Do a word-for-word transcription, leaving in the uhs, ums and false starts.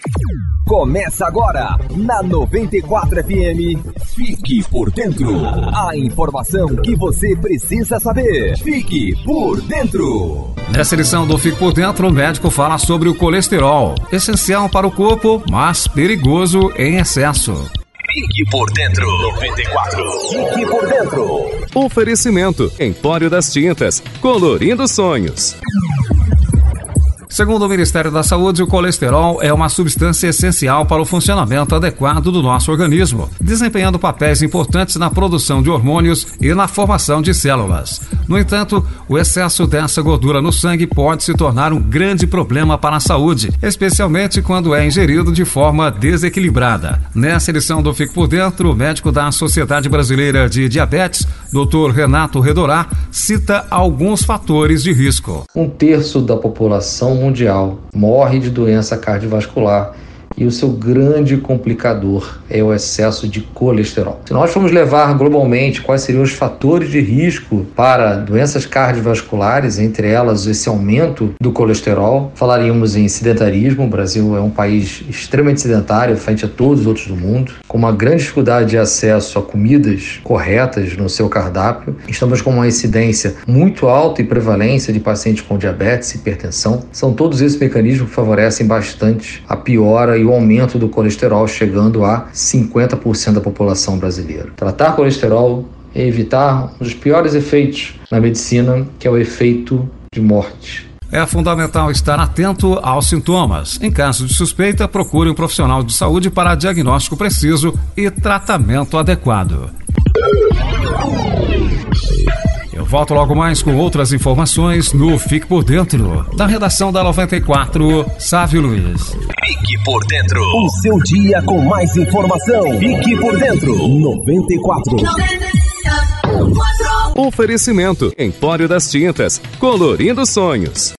Começa agora, na noventa e quatro F M, Fique por Dentro. A informação que você precisa saber. Fique por Dentro. Nessa edição do Fique por Dentro, o médico fala sobre o colesterol. Essencial para o corpo, mas perigoso em excesso. Fique por Dentro. noventa e quatro. Fique por Dentro. Oferecimento: Empório das Tintas, colorindo sonhos. Segundo o Ministério da Saúde, o colesterol é uma substância essencial para o funcionamento adequado do nosso organismo, desempenhando papéis importantes na produção de hormônios e na formação de células. No entanto, o excesso dessa gordura no sangue pode se tornar um grande problema para a saúde, especialmente quando é ingerido de forma desequilibrada. Nessa edição do Fique por Dentro, o médico da Sociedade Brasileira de Diabetes, doutor Renato Redorá, cita alguns fatores de risco. Um terço da população mundial morre de doença cardiovascular e o seu grande complicador é o excesso de colesterol. Se nós formos levar globalmente quais seriam os fatores de risco para doenças cardiovasculares, entre elas esse aumento do colesterol, falaríamos em sedentarismo. O Brasil é um país extremamente sedentário frente a todos os outros do mundo, com uma grande dificuldade de acesso a comidas corretas no seu cardápio. Estamos com uma incidência muito alta e prevalência de pacientes com diabetes e hipertensão. São todos esses mecanismos que favorecem bastante a piora e o aumento do colesterol, chegando a cinquenta por cento da população brasileira. Tratar colesterol é evitar um dos piores efeitos na medicina, que é o efeito de morte. É fundamental estar atento aos sintomas. Em caso de suspeita, procure um profissional de saúde para diagnóstico preciso e tratamento adequado. Eu volto logo mais com outras informações no Fique por Dentro. Da redação da noventa e quatro, Sávio Luiz. Fique por Dentro. O seu dia com mais informação. Fique por Dentro. noventa e quatro. Oferecimento: Empório das Tintas, colorindo sonhos.